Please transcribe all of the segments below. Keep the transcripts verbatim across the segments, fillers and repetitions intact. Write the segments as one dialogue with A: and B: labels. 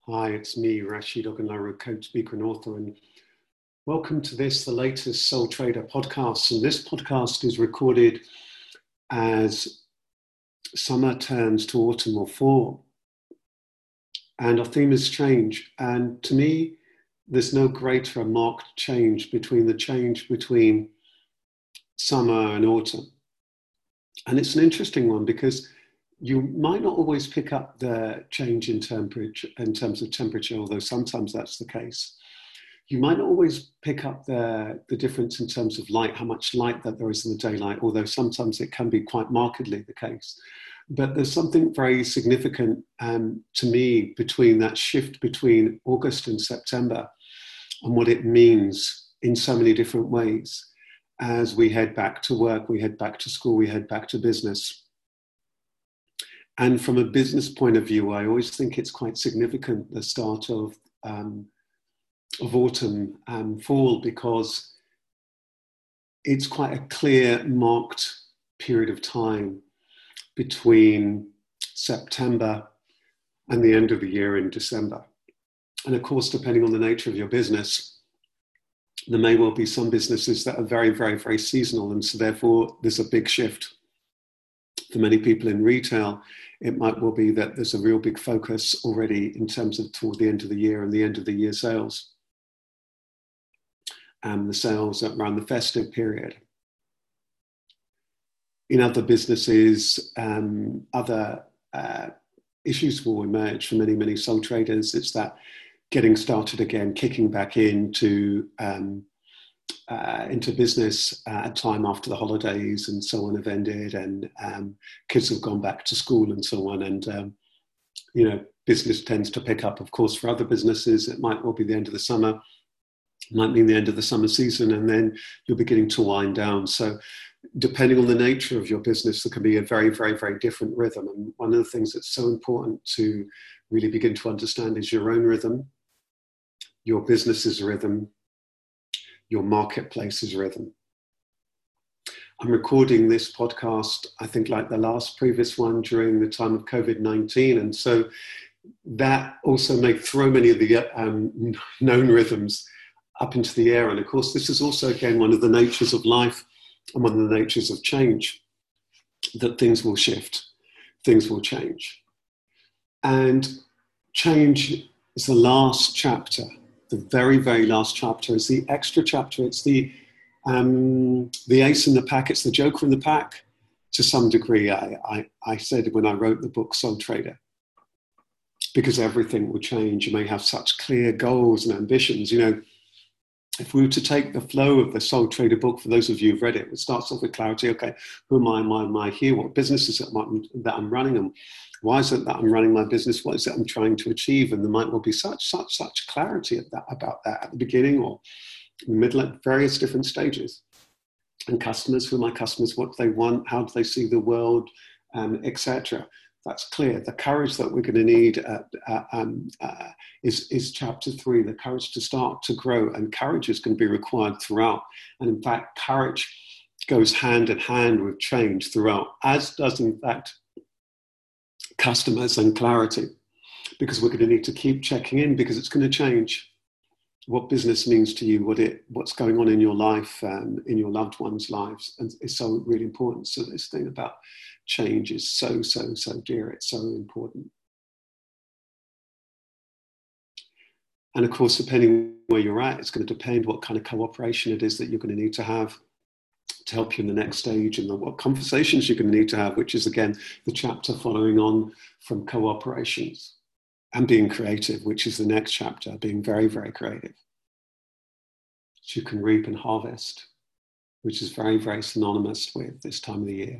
A: Hi, it's me, Rashid Ogunlaro, coach, speaker, and author, and welcome to this, the latest Soul Trader podcast. And this podcast is recorded as summer turns to autumn or fall, and our theme is change. And to me, there's no greater marked change between the change between summer and autumn. And it's an interesting one because you might not always pick up the change in temperature, in terms of temperature, although sometimes that's the case. You might not always pick up the, the difference in terms of light, how much light that there is in the daylight, although sometimes it can be quite markedly the case. But there's something very significant um, to me between that shift between August and September and what it means in so many different ways. As we head back to work, we head back to school, we head back to business. And from a business point of view, I always think it's quite significant, the start of, um, of autumn and fall, because it's quite a clear, marked period of time between September and the end of the year in December. And of course, depending on the nature of your business, there may well be some businesses that are very, very, very seasonal. And so therefore, there's a big shift. For many people in retail, it might well be that there's a real big focus already in terms of toward the end of the year and the end of the year sales and the sales around the festive period. In other businesses, um, other uh, issues will emerge for many, many sole traders. It's that getting started again, kicking back into um, Uh, into business at a time after the holidays and so on have ended, and um, kids have gone back to school and so on. And, um, you know, business tends to pick up. Of course, for other businesses, it might well be the end of the summer, it might mean the end of the summer season, and then you're beginning to wind down. So depending on the nature of your business, there can be a very, very, very different rhythm. And one of the things that's so important to really begin to understand is your own rhythm, your business's rhythm, your marketplace's rhythm. I'm recording this podcast, I think like the last previous one, during the time of COVID nineteen. And so that also may throw many of the um, known rhythms up into the air. And of course, this is also, again, one of the natures of life and one of the natures of change, that things will shift, things will change. And change is the last chapter. The very, very last chapter is the extra chapter. It's the um, the ace in the pack. It's the joker in the pack to some degree. I, I, I said when I wrote the book Soul Trader, because everything will change. You may have such clear goals and ambitions. You know, if we were to take the flow of the Soul Trader book, for those of you who've read it, it starts off with clarity. Okay, who am I? Why am I here? What business is it that I'm running? And why is it that I'm running my business? What is it I'm trying to achieve? And there might well be such, such, such clarity at that, about that at the beginning or middle, at various different stages. And customers, who are my customers? What do they want? How do they see the world? Um, et cetera. That's clear. The courage that we're going to need uh, uh, um, uh, is, is chapter three, the courage to start to grow. And courage is going to be required throughout. And in fact, courage goes hand in hand with change throughout, as does, in fact, customers and clarity, because we're going to need to keep checking in, because it's going to change what business means to you, what it, what's going on in your life, um, in your loved ones' lives, and it's so really important. So this thing about change is so, so, so dear. It's so important. And of course, depending where you're at, it's going to depend what kind of cooperation it is that you're going to need to have to help you in the next stage, and the, what conversations you're going to need to have, which is, again, the chapter following on from cooperations, and being creative, which is the next chapter, being very, very creative. So you can reap and harvest, which is very, very synonymous with this time of the year.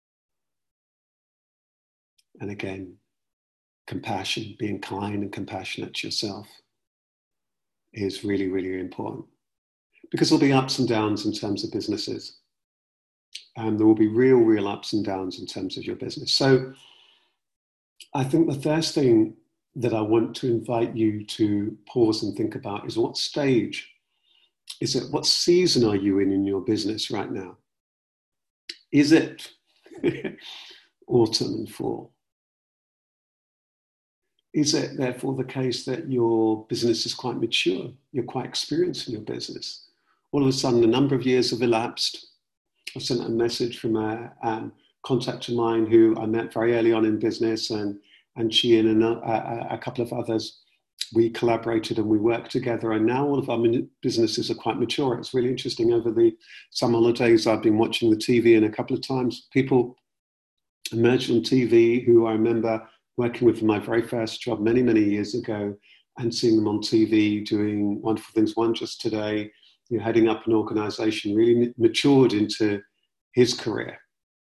A: And again, compassion, being kind and compassionate to yourself is really, really important, because there'll be ups and downs in terms of businesses. And there will be real, real ups and downs in terms of your business. So I think the first thing that I want to invite you to pause and think about is, what stage is it? What season are you in in your business right now? Is it autumn and fall? Is it therefore the case that your business is quite mature? You're quite experienced in your business. All of a sudden, a number of years have elapsed. I sent a message from a um, contact of mine who I met very early on in business, and, and she and a, a, a couple of others, we collaborated and we worked together. And now all of our businesses are quite mature. It's really interesting. Over the summer holidays, I've been watching the T V, and a couple of times people emerged on T V who I remember working with for my very first job many, many years ago, and seeing them on T V doing wonderful things. One just today, you know, heading up an organization, really matured into his career.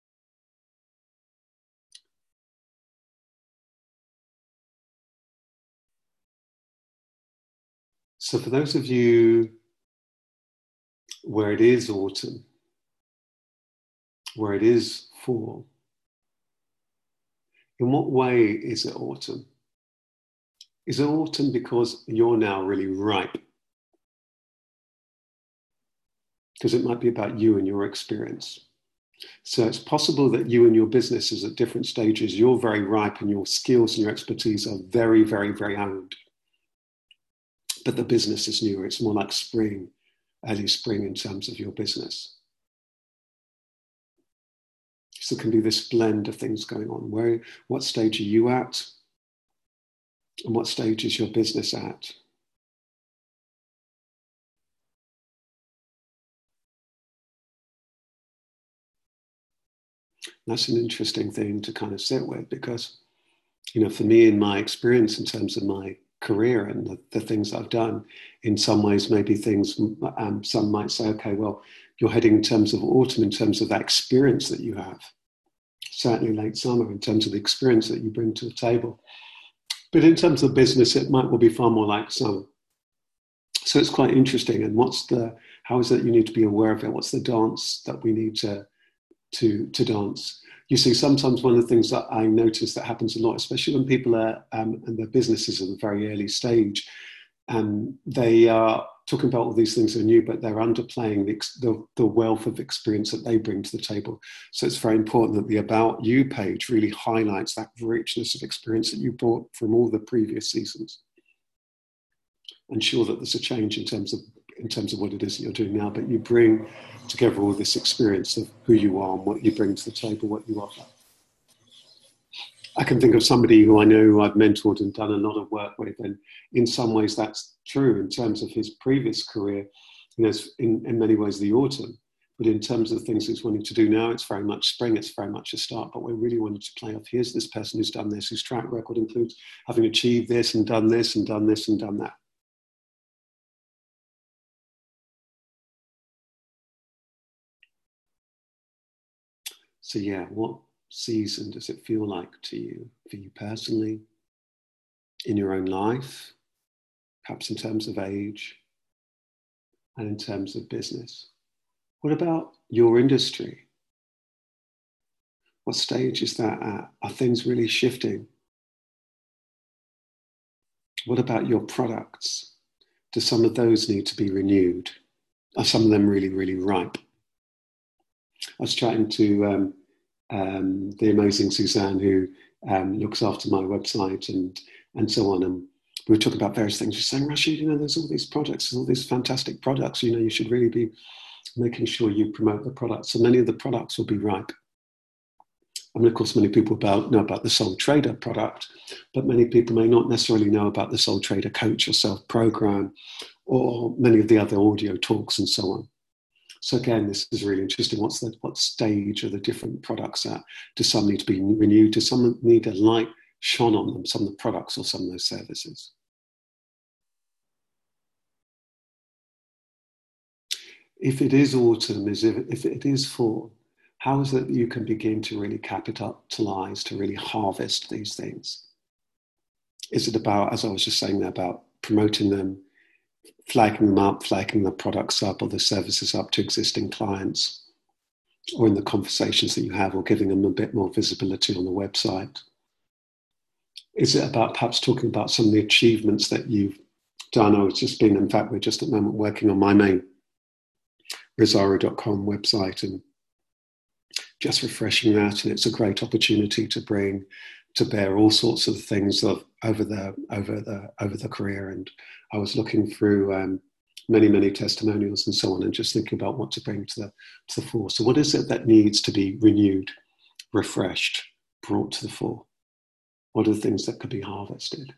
A: So for those of you where it is autumn, where it is fall, in what way is it autumn? Is it autumn because you're now really ripe? Because it might be about you and your experience. So it's possible that you and your businesses at different stages, you're very ripe and your skills and your expertise are very, very, very old. But the business is newer. It's more like spring, early spring in terms of your business. So it can be this blend of things going on. Where, what stage are you at? And what stage is your business at? That's an interesting thing to kind of sit with, because, you know, for me, in my experience in terms of my career and the, the things I've done, in some ways, maybe things, um, some might say, okay, well, you're heading in terms of autumn, in terms of that experience that you have. Certainly late summer, in terms of the experience that you bring to the table. But in terms of business, it might well be far more like summer. So it's quite interesting. And what's the, how is it you need to be aware of it? What's the dance that we need to, to, to dance? You see, sometimes one of the things that I notice that happens a lot, especially when people are, um, and their businesses at a very early stage, um, they are talking about all these things that are new, but they're underplaying the, the, the wealth of experience that they bring to the table. So it's very important that the About You page really highlights that richness of experience that you brought from all the previous seasons. Ensure that there's a change in terms of in terms of what it is that you're doing now, but you bring together all this experience of who you are and what you bring to the table, what you offer. I can think of somebody who I know who I've mentored and done a lot of work with, and in some ways that's true in terms of his previous career. You know, it's in, in many ways the autumn, but in terms of the things he's wanting to do now, it's very much spring, it's very much a start, but we're really wanting to play off, here's this person who's done this, whose track record includes having achieved this and done this and done this and done that. So yeah, what season does it feel like to you, for you personally, in your own life, perhaps in terms of age, and in terms of business? What about your industry? What stage is that at? Are things really shifting? What about your products? Do some of those need to be renewed? Are some of them really, really ripe? I was chatting to um, um, the amazing Suzanne, who um, looks after my website and, and so on. And we were talking about various things. She's saying, Rashid, you know, there's all these projects, there's all these fantastic products. You know, you should really be making sure you promote the products. So many of the products will be ripe. I mean, of course, many people about, know about the Soul Trader product, but many people may not necessarily know about the Soul Trader Coach or Self Program, or many of the other audio talks and so on. So again, this is really interesting. What's the, what stage are the different products at? Do some need to be renewed? Do some need a light shone on them, some of the products or some of those services? If it is autumn, is if, if it is fall, how is it that you can begin to really capitalize, to really harvest these things? Is it about, as I was just saying there, about promoting them, flagging them up, flagging the products up or the services up to existing clients, or in the conversations that you have, or giving them a bit more visibility on the website? Is it about perhaps talking about some of the achievements that you've done? I was just been, in fact, we're just at the moment working on my main Rizzaro dot com website and just refreshing that. And it's a great opportunity to bring to bear all sorts of things of over the over the over the career. And I was looking through um, many many testimonials and so on, and just thinking about what to bring to the to the fore. So what is it that needs to be renewed, refreshed, brought to the fore? What are the things that could be harvested?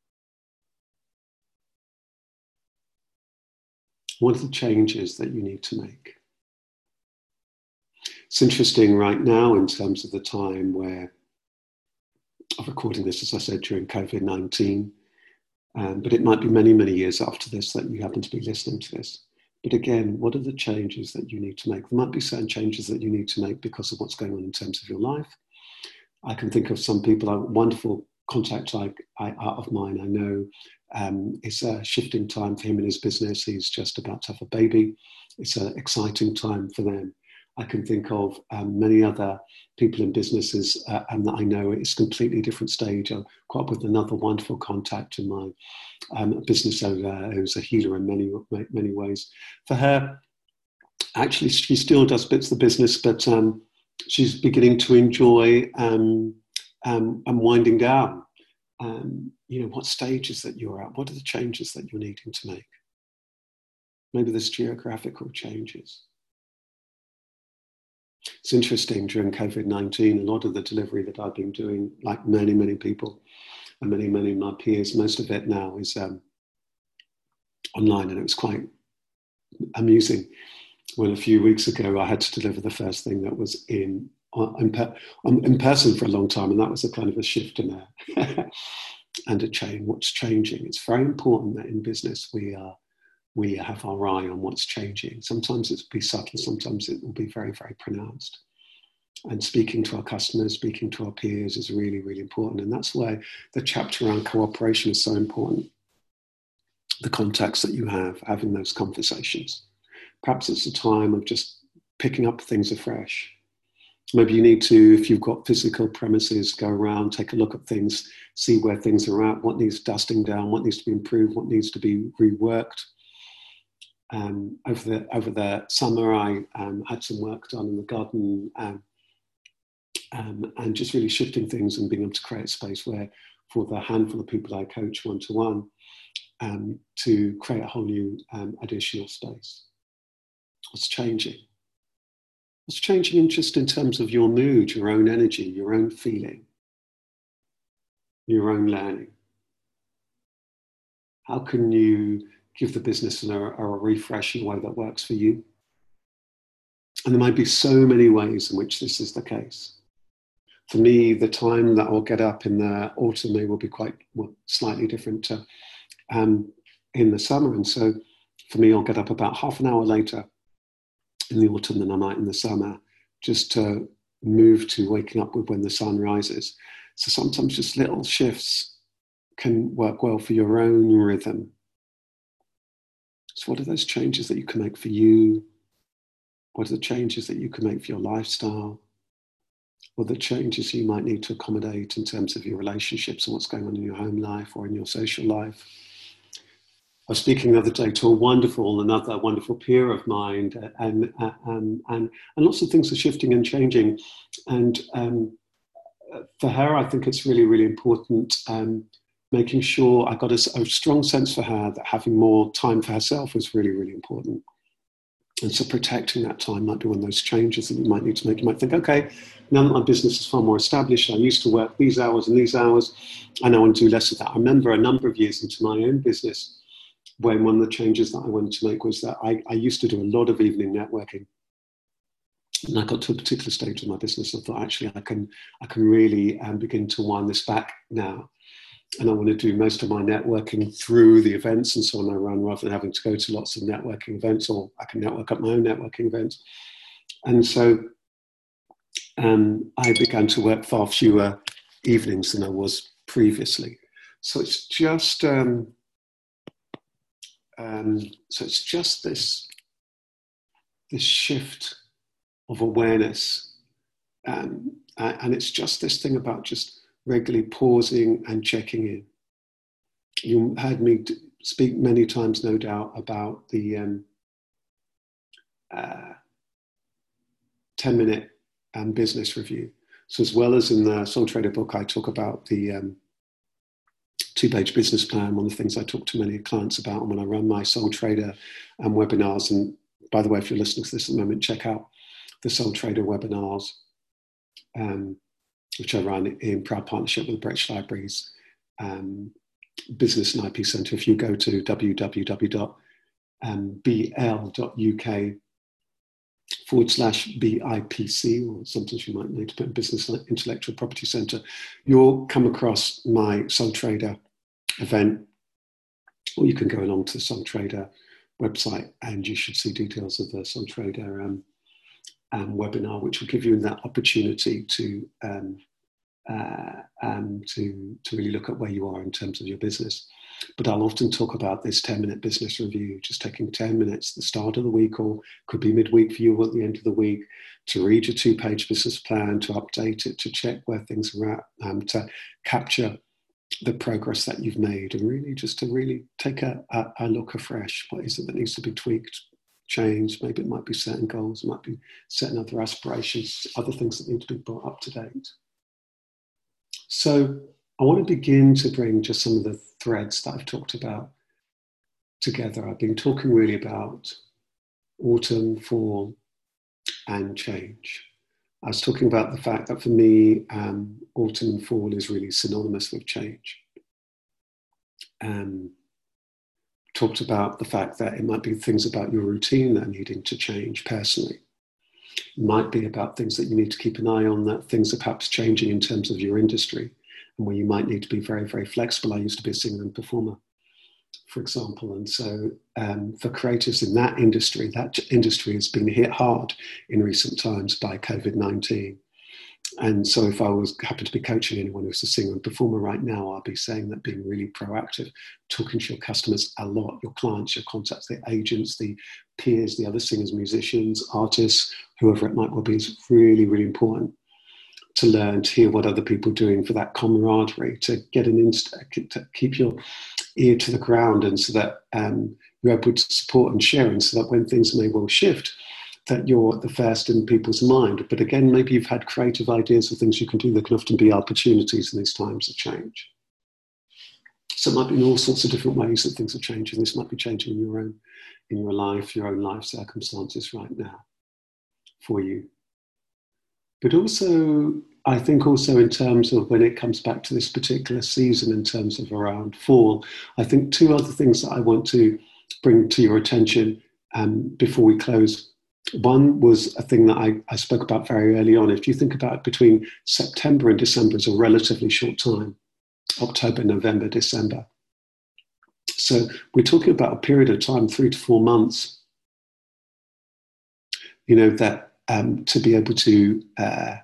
A: What are the changes that you need to make? It's interesting right now in terms of the time where I'm recording this, as I said, during COVID nineteen, um, but it might be many, many years after this that you happen to be listening to this. But again, what are the changes that you need to make? There might be certain changes that you need to make because of what's going on in terms of your life. I can think of some people, a wonderful contact I, I, of mine, I know um, it's a shifting time for him in his business. He's just about to have a baby. It's an exciting time for them. I can think of um, many other people in businesses uh, and that I know it's a completely different stage. I caught up with another wonderful contact in my um, business owner who's a healer in many, many ways. For her, actually, she still does bits of the business, but um, she's beginning to enjoy um, um, and winding down. Um, you know, what stages that you're at? What are the changes that you're needing to make? Maybe there's geographical changes. It's interesting, during COVID nineteen, a lot of the delivery that I've been doing, like many, many people and many, many of my peers, most of it now is um, online, and it was quite amusing. Well, a few weeks ago, I had to deliver the first thing that was in in, per, in person for a long time, and that was a kind of a shift in there and a change. What's changing? It's very important that in business we are we have our eye on what's changing. Sometimes it'll be subtle, sometimes it will be very, very pronounced. And speaking to our customers, speaking to our peers is really, really important. And that's why the chapter around cooperation is so important. The contacts that you have, having those conversations. Perhaps it's a time of just picking up things afresh. Maybe you need to, if you've got physical premises, go around, take a look at things, see where things are at, what needs dusting down, what needs to be improved, what needs to be reworked. Um, over the over the summer, I um, had some work done in the garden, um, um, and just really shifting things and being able to create space where, for the handful of people I coach one to one, um, to create a whole new um, additional space. What's changing? What's changing in just in terms of your mood, your own energy, your own feeling, your own learning? How can you give the business a, a refresh in a way that works for you? And there might be so many ways in which this is the case. For me, the time that I'll get up in the autumn may will be quite well, slightly different to um, in the summer. And so for me, I'll get up about half an hour later in the autumn than I might in the summer, just to move to waking up with when the sun rises. So sometimes just little shifts can work well for your own rhythm. So what are those changes that you can make for you? What are the changes that you can make for your lifestyle? What are the changes you might need to accommodate in terms of your relationships and what's going on in your home life or in your social life? I was speaking the other day to a wonderful, another wonderful peer of mine, and and and, and lots of things are shifting and changing. And um, for her, I think it's really, really important um, making sure I got a, a strong sense for her that having more time for herself was really, really important. And so protecting that time might be one of those changes that you might need to make. You might think, okay, now that my business is far more established, I used to work these hours and these hours, I now want to do less of that. I remember a number of years into my own business when one of the changes that I wanted to make was that I, I used to do a lot of evening networking. And I got to a particular stage of my business and thought, actually, I can, I can really um, begin to wind this back now. And I want to do most of my networking through the events and so on I run, rather than having to go to lots of networking events, or I can network at my own networking events. And so um, I began to work far fewer evenings than I was previously. So it's just, um, um, so it's just this, this shift of awareness, um, and it's just this thing about just regularly pausing and checking in. You heard me speak many times, no doubt, about the um, uh, ten minute um, business review. So as well as in the Soul Trader book, I talk about the um, two-page business plan, one of the things I talk to many clients about, and when I run my Soul Trader um, webinars, and by the way, if you're listening to this at the moment, check out the Soul Trader webinars, um, which I run in proud partnership with the British Libraries um, Business and I P Centre. If you go to w w w dot b l dot u k forward slash B I P C, or sometimes you might need to put Business Intellectual Property Centre, you'll come across my Soul Trader event, or you can go along to the Soul Trader website and you should see details of the Soul Trader um, um, webinar, which will give you that opportunity to um, uh, um, to, to really look at where you are in terms of your business. But I'll often talk about this ten minute business review, just taking ten minutes at the start of the week, or could be midweek for you or at the end of the week, to read your two page business plan, to update it, to check where things are at, um, to capture the progress that you've made, and really just to really take a, a, a look afresh. What is it that needs to be tweaked, changed? Maybe it might be setting goals, it might be setting other aspirations, other things that need to be brought up to date. So I want to begin to bring just some of the threads that I've talked about together. I've been talking really about autumn, fall, and change. I was talking about the fact that for me, um, autumn and fall is really synonymous with change. Um, talked about the fact that it might be things about your routine that are needing to change personally. It might be about things that you need to keep an eye on, that things are perhaps changing in terms of your industry, and where you might need to be very, very flexible. I used to be a singer and performer, for example. And so um, for creatives in that industry, that industry has been hit hard in recent times by COVID nineteen. And so if I was happen to be coaching anyone who's a singer and performer right now, I'll be saying that being really proactive, talking to your customers a lot, your clients, your contacts, the agents, the peers, the other singers, musicians, artists, whoever it might well be, is really, really important to learn, to hear what other people are doing, for that camaraderie, to get an inst, to keep your ear to the ground, and so that um, you're able to support and share, and so that when things may well shift, that you're the first in people's mind. But again, maybe you've had creative ideas of things you can do that can often be opportunities in these times of change. So it might be in all sorts of different ways that things are changing. This might be changing in your own, in your life, your own life circumstances right now for you. But also, I think also in terms of when it comes back to this particular season, in terms of around fall, I think two other things that I want to bring to your attention um, before we close. One was a thing that I, I spoke about very early on. If you think about between September and December is a relatively short time, October, November, December. So we're talking about a period of time, three to four months, you know, that um, to be able to uh,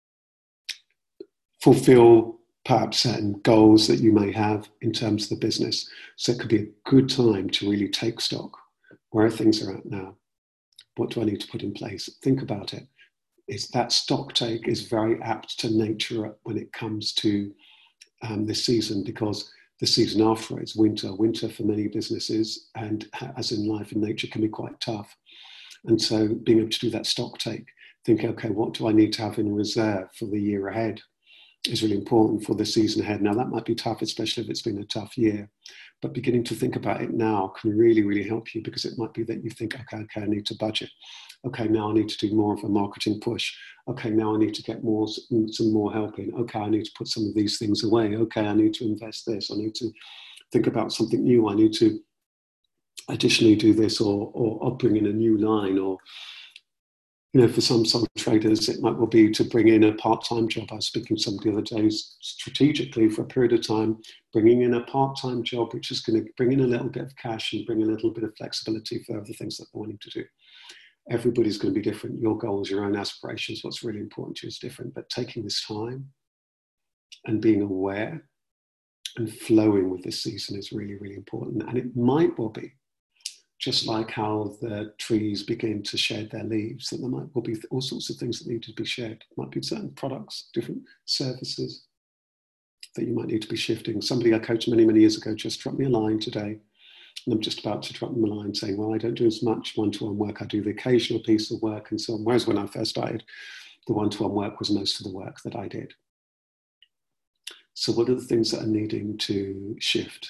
A: fulfill perhaps certain goals that you may have in terms of the business. So it could be a good time to really take stock. Where things are at now? What do I need to put in place? Think about it. It's that stock take is very apt to nature when it comes to um, this season, because the season after is winter. Winter for many businesses, and as in life and nature, can be quite tough. And so being able to do that stock take, think, okay, what do I need to have in reserve for the year ahead is really important for the season ahead. Now that might be tough, especially if it's been a tough year, but beginning to think about it now can really, really help you, because it might be that you think, okay, okay, I need to budget. Okay, now I need to do more of a marketing push. Okay, now I need to get more, some more help in. Okay, I need to put some of these things away. Okay, I need to invest this. I need to think about something new. I need to additionally do this, or, or, or bring in a new line, or, you know, for some some traders, it might well be to bring in a part-time job. I was speaking to somebody the other day, strategically for a period of time, bringing in a part-time job, which is going to bring in a little bit of cash and bring a little bit of flexibility for other things that they're wanting to do. Everybody's going to be different. Your goals, your own aspirations, what's really important to you is different. But taking this time and being aware and flowing with this season is really, really important. And it might well be, just like how the trees begin to shed their leaves, that there might well be all sorts of things that need to be shed. It might be certain products, different services that you might need to be shifting. Somebody I coached many, many years ago just dropped me a line today, and I'm just about to drop them a line saying, well, I don't do as much one-to-one work. I do the occasional piece of work and so on. Whereas when I first started, The one-to-one work was most of the work that I did. So what are the things that are needing to shift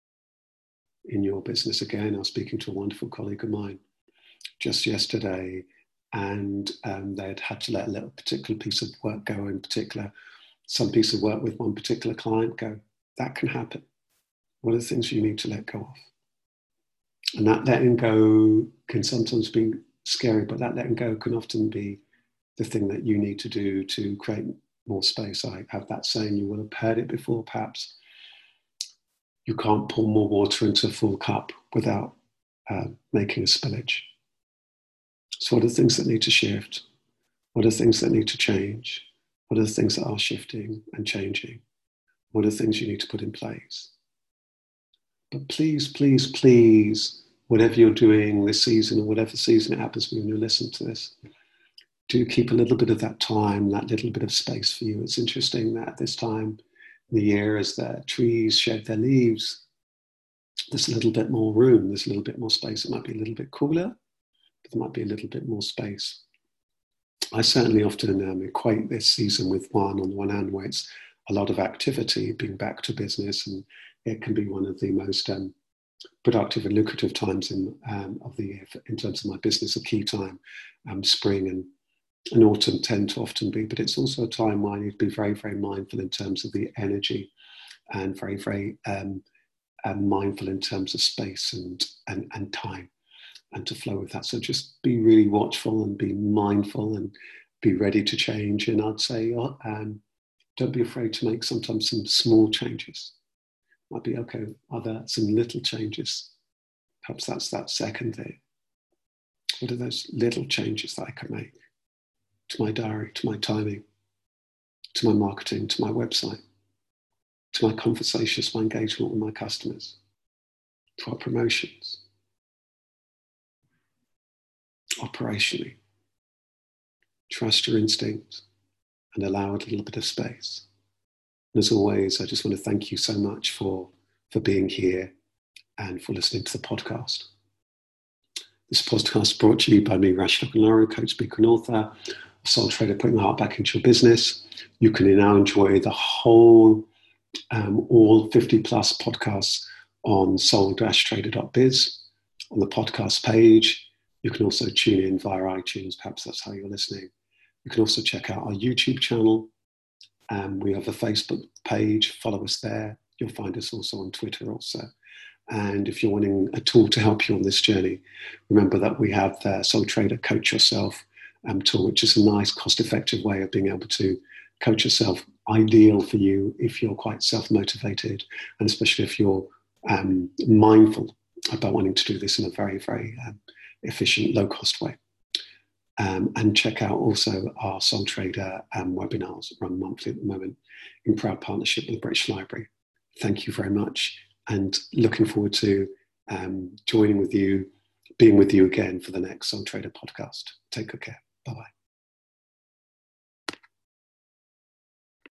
A: in your business? Again, I was speaking to a wonderful colleague of mine just yesterday, and um, they'd had to let a little particular piece of work go, in particular, some piece of work with one particular client go. That can happen. What are the things you need to let go of? And that letting go can sometimes be scary, but that letting go can often be the thing that you need to do to create more space. I have that saying, you will have heard it before perhaps. You can't pour more water into a full cup without uh, making a spillage. So what are the things that need to shift? What are the things that need to change? What are the things that are shifting and changing? What are the things you need to put in place? But please, please, please, whatever you're doing this season or whatever season it happens when you listen to this, do keep a little bit of that time, that little bit of space for you. It's interesting that at this time in the year, as the trees shed their leaves, there's a little bit more room, there's a little bit more space. It might be a little bit cooler, but there might be a little bit more space. I certainly often um, equate this season with one, on the one hand, where it's a lot of activity, being back to business, and it can be one of the most um, productive and lucrative times in, um, of the year in terms of my business, a key time. Um, spring and, and autumn tend to often be, but it's also a time where I need to be very, very mindful in terms of the energy, and very, very um, um, mindful in terms of space and, and, and time, and to flow with that. So just be really watchful and be mindful and be ready to change. And I'd say, um, don't be afraid to make sometimes some small changes. Might be, okay, are there some little changes? Perhaps that's that second thing. What are those little changes that I can make to my diary, to my timing, to my marketing, to my website, to my conversations, my engagement with my customers, to our promotions, operationally? Trust your instincts and allow a little bit of space. And as always, I just want to thank you so much for, for being here and for listening to the podcast. This podcast is brought to you by me, Rashid Ogunloro, coach, speaker and author, a soul trader putting my heart back into your business. You can now enjoy the whole, um, all fifty plus podcasts on soul trader dot biz on the podcast page. You can also tune in via iTunes, perhaps that's how you're listening. You can also check out our YouTube channel. Um, we have a Facebook page, follow us there. You'll find us also on Twitter also. And if you're wanting a tool to help you on this journey, remember that we have the Soul Trader Coach Yourself um, tool, which is a nice cost-effective way of being able to coach yourself, ideal for you if you're quite self-motivated, and especially if you're um, mindful about wanting to do this in a very, very um, efficient, low-cost way. Um, and check out also our Soul Trader um, webinars run monthly at the moment in proud partnership with the British Library. Thank you very much, and looking forward to um, joining with you, being with you again for the next Soul Trader podcast. Take good care. Bye-bye.